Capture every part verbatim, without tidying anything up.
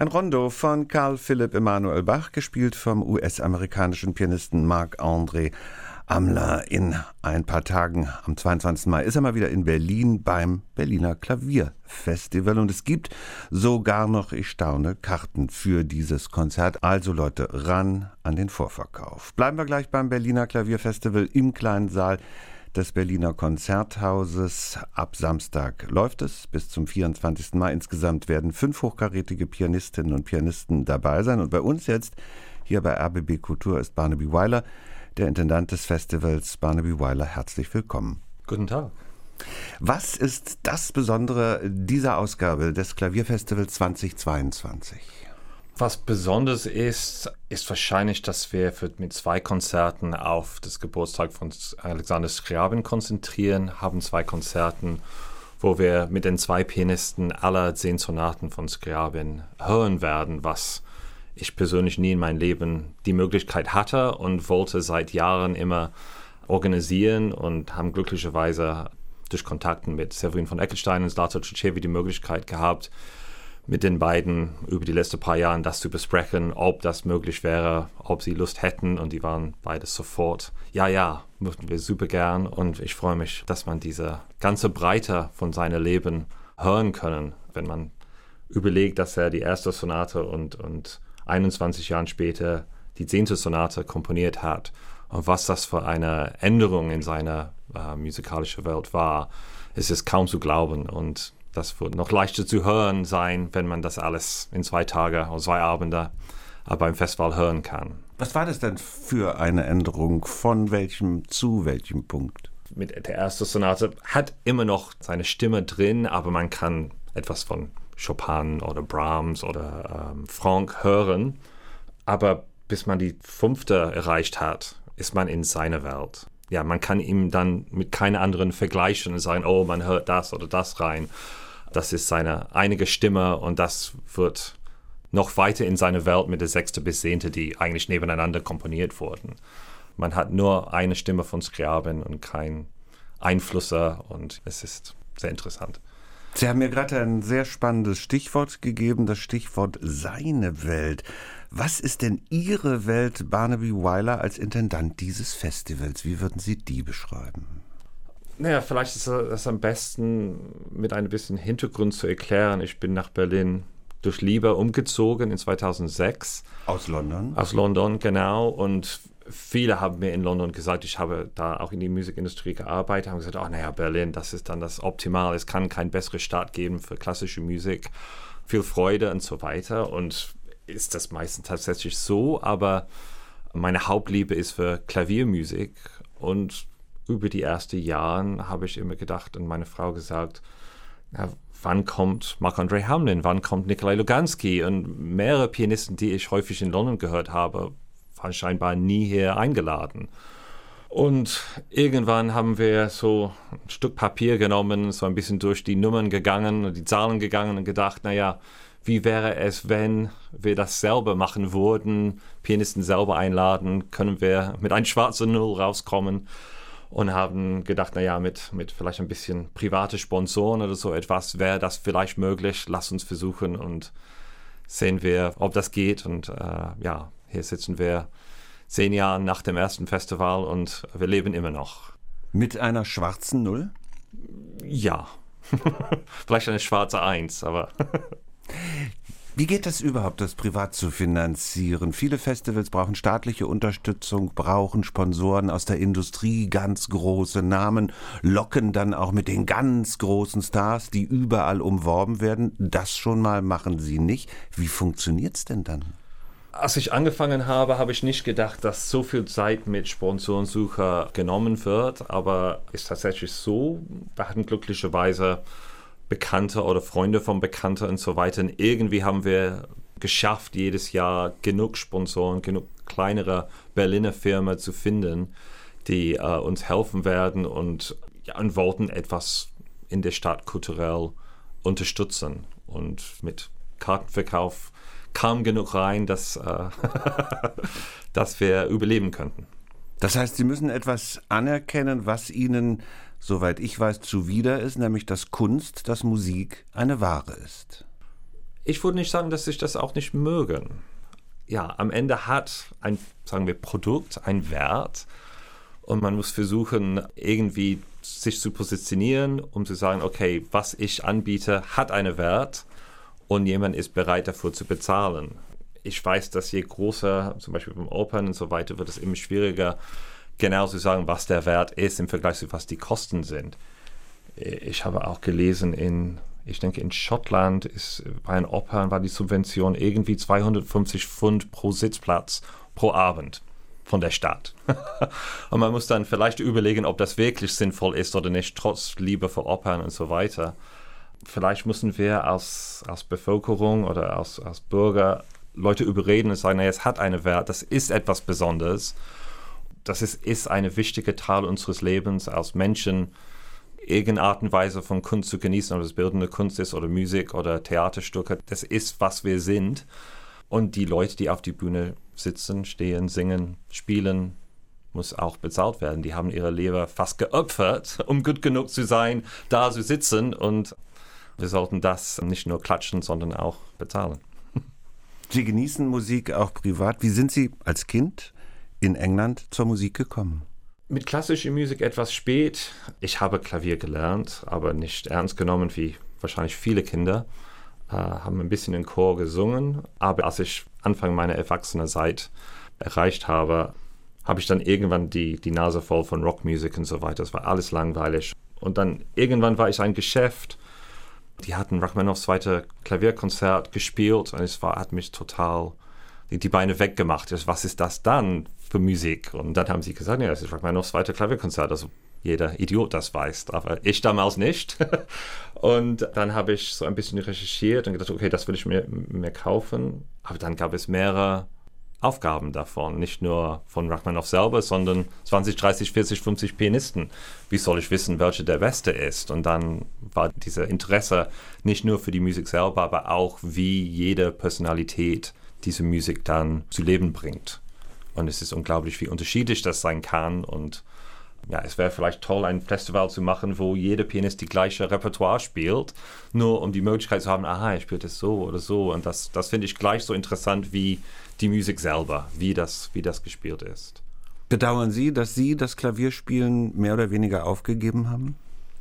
Ein Rondo von Carl Philipp Emanuel Bach, gespielt vom U S-amerikanischen Pianisten Marc-André Hamelin. In ein paar Tagen, am zweiundzwanzigsten Mai, ist er mal wieder in Berlin beim Berliner Klavierfestival. Und es gibt sogar noch, ich staune, Karten für dieses Konzert. Also Leute, ran an den Vorverkauf. Bleiben wir gleich beim Berliner Klavierfestival im kleinen Saal des Berliner Konzerthauses. Ab Samstag läuft es bis zum vierundzwanzigsten Mai. Insgesamt werden fünf hochkarätige Pianistinnen und Pianisten dabei sein. Und bei uns jetzt, hier bei R B B Kultur, ist Barnaby Weiler, der Intendant des Festivals. Barnaby Weiler, herzlich willkommen. Guten Tag. Was ist das Besondere dieser Ausgabe des Klavierfestivals zweitausendzweiundzwanzig? Was besonders ist, ist wahrscheinlich, dass wir für, mit zwei Konzerten auf das Geburtstag von Alexander Scriabin konzentrieren, haben zwei Konzerten, wo wir mit den zwei Pianisten alle zehn Sonaten von Scriabin hören werden, was ich persönlich nie in meinem Leben die Möglichkeit hatte und wollte seit Jahren immer organisieren und haben glücklicherweise durch Kontakten mit Severin von Eckestein und Zlato Cicevi die Möglichkeit gehabt, mit den beiden über die letzten paar Jahre das zu besprechen, ob das möglich wäre, ob sie Lust hätten. Und die waren beide sofort, ja, ja, möchten wir super gern. Und ich freue mich, dass man diese ganze Breite von seinem Leben hören können, wenn man überlegt, dass er die erste Sonate und, und einundzwanzig Jahre später die zehnte Sonate komponiert hat. Und was das für eine Änderung in seiner äh, musikalischen Welt war, ist es kaum zu glauben. Und das wird noch leichter zu hören sein, wenn man das alles in zwei Tage oder zwei Abende beim Festival hören kann. Was war das denn für eine Änderung? Von welchem zu welchem Punkt? Mit der ersten Sonate hat immer noch seine Stimme drin, aber man kann etwas von Chopin oder Brahms oder ähm, Franck hören. Aber bis man die fünfte erreicht hat, ist man in seiner Welt. Ja, man kann ihm dann mit keinem anderen vergleichen und sagen, oh, man hört das oder das rein. Das ist seine einige Stimme und das wird noch weiter in seine Welt mit der sechste bis zehnte, die eigentlich nebeneinander komponiert wurden. Man hat nur eine Stimme von Scriabin und kein Einflüsse und es ist sehr interessant. Sie haben mir gerade ein sehr spannendes Stichwort gegeben, das Stichwort seine Welt. Was ist denn Ihre Welt, Barnaby Weiler, als Intendant dieses Festivals? Wie würden Sie die beschreiben? Naja, vielleicht ist das am besten mit ein bisschen Hintergrund zu erklären. Ich bin nach Berlin durch Liebe umgezogen in zweitausendsechs. Aus London? Aus London, genau. Und viele haben mir in London gesagt, ich habe da auch in die Musikindustrie gearbeitet, haben gesagt, ach naja, Berlin, das ist dann das Optimale. Es kann kein besseres Start geben für klassische Musik. Viel Freude und so weiter. Und ist das meistens tatsächlich so, aber meine Hauptliebe ist für Klaviermusik und über die ersten Jahre habe ich immer gedacht und meine Frau gesagt, na, wann kommt Marc-André Hamelin, wann kommt Nikolai Luganski und mehrere Pianisten, die ich häufig in London gehört habe, waren scheinbar nie hier eingeladen. Und irgendwann haben wir so ein Stück Papier genommen, so ein bisschen durch die Nummern gegangen und die Zahlen gegangen und gedacht, naja, wie wäre es, wenn wir das selber machen würden, Pianisten selber einladen, können wir mit einem schwarzen Null rauskommen und haben gedacht, naja, mit, mit vielleicht ein bisschen private Sponsoren oder so etwas wäre das vielleicht möglich, lass uns versuchen und sehen wir, ob das geht und äh, ja, hier sitzen wir zehn Jahre nach dem ersten Festival und wir leben immer noch. Mit einer schwarzen Null? Ja, vielleicht eine schwarze Eins, aber... Wie geht das überhaupt, das privat zu finanzieren? Viele Festivals brauchen staatliche Unterstützung, brauchen Sponsoren aus der Industrie, ganz große Namen, locken dann auch mit den ganz großen Stars, die überall umworben werden. Das schon mal machen Sie nicht. Wie funktioniert's denn dann? Als ich angefangen habe, habe ich nicht gedacht, dass so viel Zeit mit Sponsorensuche genommen wird, aber ist tatsächlich so. Wir hatten glücklicherweise Bekannte oder Freunde von Bekannten und so weiter. Und irgendwie haben wir geschafft, jedes Jahr genug Sponsoren, genug kleinere Berliner Firmen zu finden, die äh, uns helfen werden und, ja, und wollten etwas in der Stadt kulturell unterstützen. Und mit Kartenverkauf kam genug rein, dass, äh, dass wir überleben könnten. Das heißt, Sie müssen etwas anerkennen, was Ihnen, soweit ich weiß, zuwider ist, nämlich dass Kunst, dass Musik eine Ware ist. Ich würde nicht sagen, dass ich das auch nicht mögen. Ja, am Ende hat ein, sagen wir, Produkt einen Wert und man muss versuchen, irgendwie sich zu positionieren, um zu sagen, okay, was ich anbiete, hat einen Wert und jemand ist bereit dafür zu bezahlen. Ich weiß, dass je größer, zum Beispiel beim Opern und so weiter, wird es immer schwieriger, genau zu sagen, was der Wert ist im Vergleich zu was die Kosten sind. Ich habe auch gelesen, in, ich denke in Schottland ist bei den Opern war die Subvention irgendwie zweihundertfünfzig Pfund pro Sitzplatz pro Abend von der Stadt. Und man muss dann vielleicht überlegen, ob das wirklich sinnvoll ist oder nicht, trotz Liebe für Opern und so weiter. Vielleicht müssen wir als, als Bevölkerung oder als, als Bürger Leute überreden und sagen, naja, es hat einen Wert, das ist etwas Besonderes. Das ist, ist ein wichtiger Teil unseres Lebens als Menschen, irgendeine Art und Weise von Kunst zu genießen, ob es bildende Kunst ist oder Musik oder Theaterstücke. Das ist, was wir sind. Und die Leute, die auf die Bühne sitzen, stehen, singen, spielen, muss auch bezahlt werden. Die haben ihre Leber fast geopfert, um gut genug zu sein, da zu sitzen. Und wir sollten das nicht nur klatschen, sondern auch bezahlen. Sie genießen Musik auch privat. Wie sind Sie als Kind in England zur Musik gekommen? Mit klassischer Musik etwas spät. Ich habe Klavier gelernt, aber nicht ernst genommen wie wahrscheinlich viele Kinder. Äh, haben ein bisschen im Chor gesungen. Aber als ich Anfang meiner Erwachsenenzeit erreicht habe, habe ich dann irgendwann die, die Nase voll von Rockmusik und so weiter. Es war alles langweilig. Und dann irgendwann war ich ein Geschäft. Die hatten Rachmaninoffs zweite Klavierkonzert gespielt und es war, hat mich total die, die Beine weggemacht. Was ist das dann für Musik? Und dann haben sie gesagt, ja, das ist Rachmaninoffs zweite Klavierkonzert. Also jeder Idiot das weiß, aber ich damals nicht. Und dann habe ich so ein bisschen recherchiert und gedacht, okay, das will ich mir, mir kaufen. Aber dann gab es mehrere Aufgaben davon, nicht nur von Rachmaninoff selber, sondern zwanzig, dreißig, vierzig, fünfzig Pianisten. Wie soll ich wissen, welcher der Beste ist? Und dann war dieses Interesse nicht nur für die Musik selber, aber auch, wie jede Personalität diese Musik dann zu Leben bringt. Und es ist unglaublich, wie unterschiedlich das sein kann. Und ja, es wäre vielleicht toll, ein Festival zu machen, wo jeder Pianist die gleiche Repertoire spielt, nur um die Möglichkeit zu haben, aha, er spielt es so oder so. Und das, das finde ich gleich so interessant wie die Musik selber, wie das, wie das gespielt ist. Bedauern Sie, dass Sie das Klavierspielen mehr oder weniger aufgegeben haben?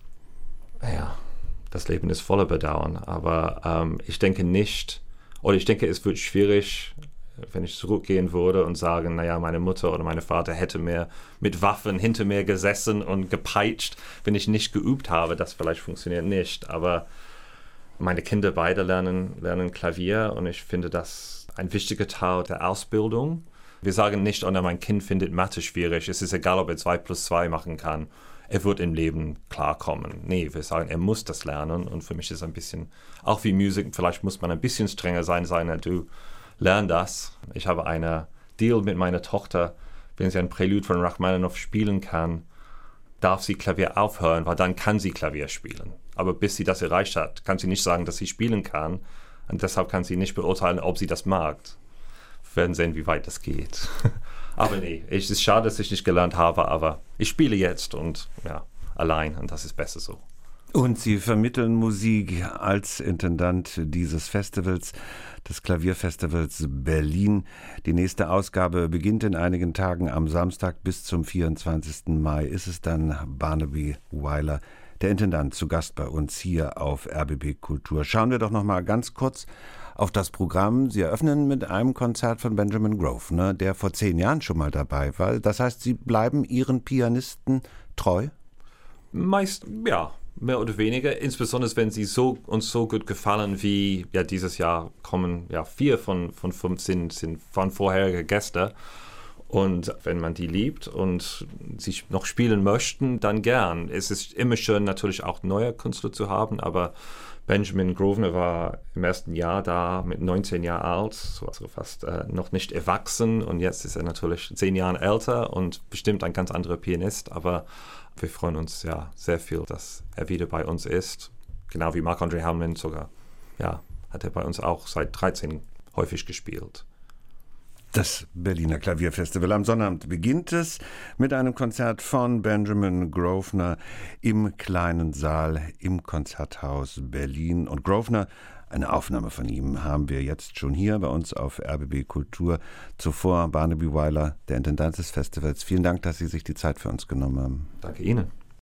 Ja, das Leben ist voller Bedauern, aber ähm, ich denke nicht, oder ich denke, es wird schwierig, wenn ich zurückgehen würde und sagen, naja, meine Mutter oder mein Vater hätte mir mit Waffen hinter mir gesessen und gepeitscht, wenn ich nicht geübt habe. Das vielleicht funktioniert nicht, aber meine Kinder beide lernen, lernen Klavier und ich finde das ein wichtiger Teil der Ausbildung. Wir sagen nicht, oh, mein Kind findet Mathe schwierig, es ist egal, ob er zwei plus zwei machen kann, er wird im Leben klarkommen. Nee, wir sagen, er muss das lernen und für mich ist es ein bisschen, auch wie Musik, vielleicht muss man ein bisschen strenger sein, sagen, du lern das. Ich habe einen Deal mit meiner Tochter, wenn sie ein Prälude von Rachmaninoff spielen kann, darf sie Klavier aufhören, weil dann kann sie Klavier spielen. Aber bis sie das erreicht hat, kann sie nicht sagen, dass sie spielen kann. Und deshalb kann sie nicht beurteilen, ob sie das mag. Wir werden sehen, wie weit das geht. Aber nee, es ist schade, dass ich nicht gelernt habe, aber ich spiele jetzt und ja, allein und das ist besser so. Und Sie vermitteln Musik als Intendant dieses Festivals, des Klavierfestivals Berlin. Die nächste Ausgabe beginnt in einigen Tagen. Am Samstag bis zum vierundzwanzigsten Mai ist es dann Barnaby Weiler, der Intendant, zu Gast bei uns hier auf R B B Kultur. Schauen wir doch noch mal ganz kurz auf das Programm. Sie eröffnen mit einem Konzert von Benjamin Grosvenor, der vor zehn Jahren schon mal dabei war. Das heißt, Sie bleiben Ihren Pianisten treu? Meist, ja, mehr oder weniger. Insbesondere, wenn sie so, uns so gut gefallen wie ja, dieses Jahr kommen ja vier von, von fünf sind, sind von vorherigen Gäste. Und wenn man die liebt und sie noch spielen möchten, dann gern. Es ist immer schön, natürlich auch neue Künstler zu haben, aber Benjamin Grosvenor war im ersten Jahr da mit neunzehn Jahren alt, also fast äh, noch nicht erwachsen und jetzt ist er natürlich zehn Jahre älter und bestimmt ein ganz anderer Pianist, aber wir freuen uns ja sehr viel, dass er wieder bei uns ist. Genau wie Marc-André Hamelin sogar. Ja, hat er bei uns auch seit dreizehn häufig gespielt. Das Berliner Klavierfestival. Am Sonnabend beginnt es mit einem Konzert von Benjamin Grosvenor im kleinen Saal im Konzerthaus Berlin. Und Grosvenor, Eine Aufnahme von ihm haben wir jetzt schon hier bei uns auf R B B Kultur. Zuvor Barnaby Weiler, der Intendant des Festivals. Vielen Dank, dass Sie sich die Zeit für uns genommen haben. Danke Ihnen.